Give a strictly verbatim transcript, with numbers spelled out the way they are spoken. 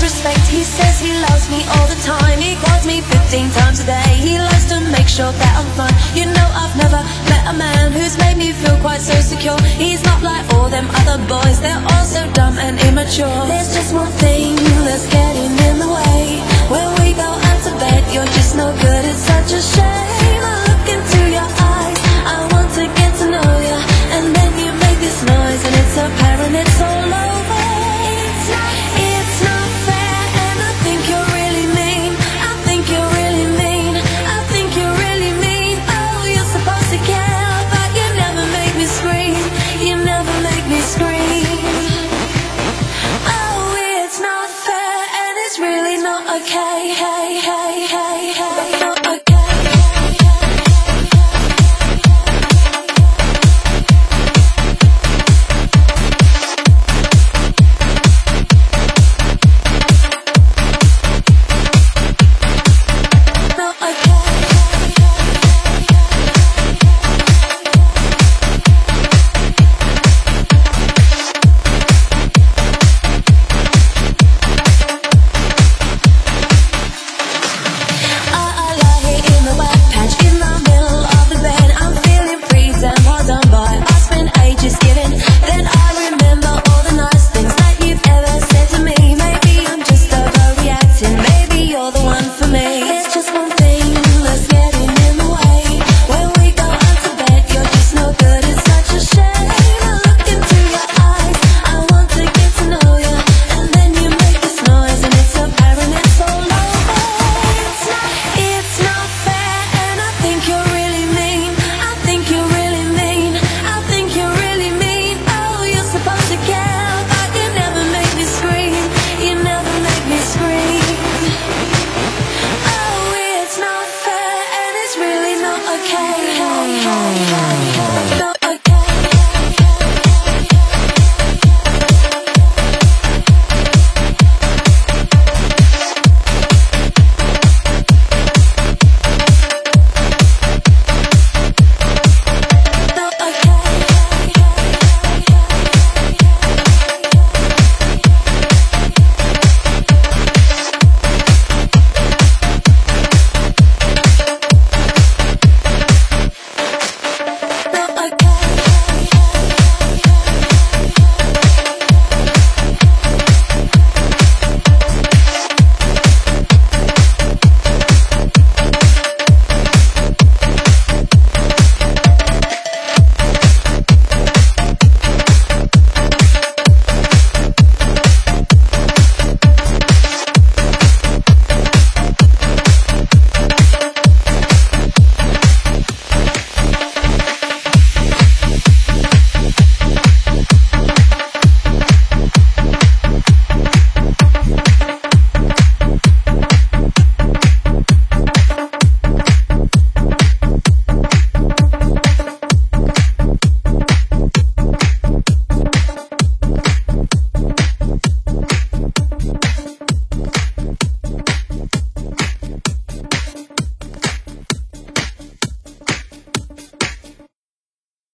respect. He says he loves me all the time. He calls me fifteen times a day. He likes to make sure that I'm fine. You know I've never met a man who's made me feel quite so secure. He's not like all them other boys, they're all so dumb and immature. There's just one thing that's getting in the way. When we go out to bed, you're just no good, it's such a shame. I look into your eyes, I want to get to know you, and then you make this noise and it's apparent it's all over. It's not, it's not fair, and I think you're really mean. I think you're really mean. I think you're really mean. Oh, you're supposed to care, but you never make me scream. You never make me scream. Oh, it's not fair, and it's really not okay. Hey.